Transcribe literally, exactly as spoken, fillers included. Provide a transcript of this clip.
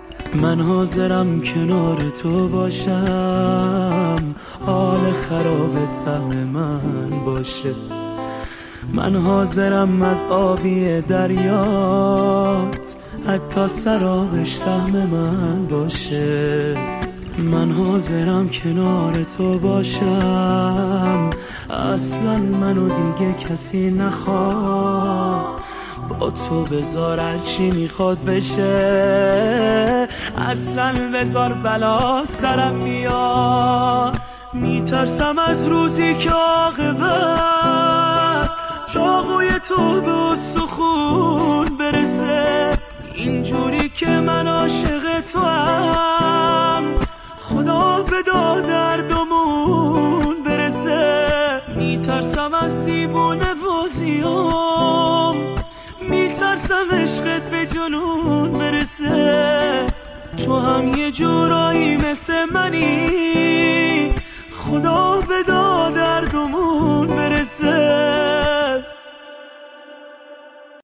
من حاضرم کنار تو باشم، حال خرابت سهم من باشه. من حاضرم از آبی دریات حتی سرابش سهم من باشه. من حاضرم کنار تو باشم، اصلا منو دیگه کسی نخواد، با تو بذار هرچی میخواد بشه، اصلا بذار بلا سرم میاد. میترسم از روزی که عاقبت چاقوی تو به استخون برسه، اینجوری که من عاشق تو هم خدا به داد دردمون برسه. میترسم از دیوونه بازیام، میترسم عشقت به جنون برسه. تو هم یه جورایی مثل منی، خدا به داد دردمون برسه.